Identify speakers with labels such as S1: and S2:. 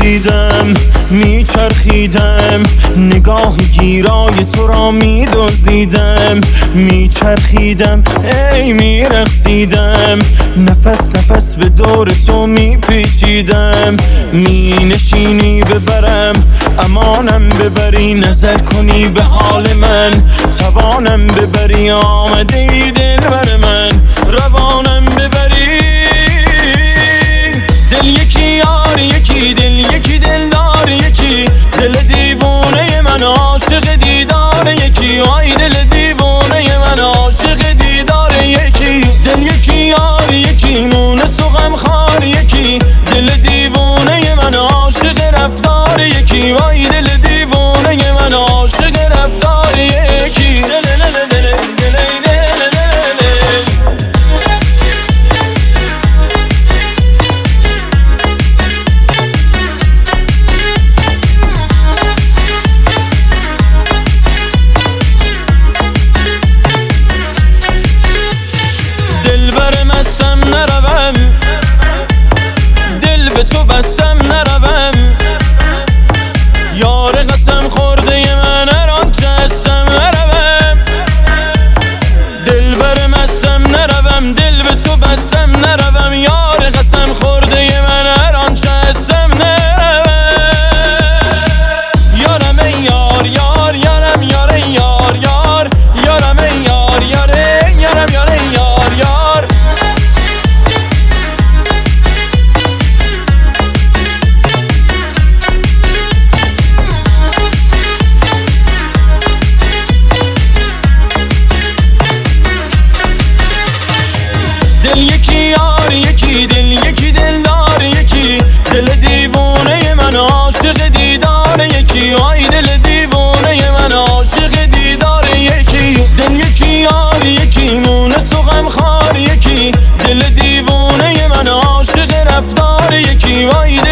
S1: میپیچیدم میچرخیدم، نگاه گیرای تو را میدزدیدم، میچرخیدم ای میرقصیدم، نفس نفس به دور تو میپیچیدم، مینشینی ببرم امانم ببری، نظر کنی به حال من توانم ببری، آمده ای دلبر من روانم ببری. دل یکی یار یکی، دل یکی دلدار یکی، دل دیوانه من عاشق دیدار یکی، آی دل دیوانه من عاشق دیدار یکی، دل یکی یار یکی، مونس و غمخوار یکی، دل دیوانه من عاشق رفتار یکی، آی دل دیوانه من عاشق رفتار یکی. بسم نروم، دل به تو بسم نروم، یار قسم خورده من هر آنچه هستم نروم، دل بر مستم نروم، دل به تو بسم نروم، یار قسم خورده من هر آنچه هستم نروم. یارم ای یار یار، یارم یار ای یار یار، یارم ای یار یار، یارم یار ای یار یار. دل یکی یار یکی، دل یکی دلدار یکی، دل دیوانه من عاشق دیدار یکی، آی دل دیوانه من عاشق دیدار یکی، دل یکی یار یکی، مونس و غمخوار یکی، دل دیوانه من عاشق رفتار یکی، آی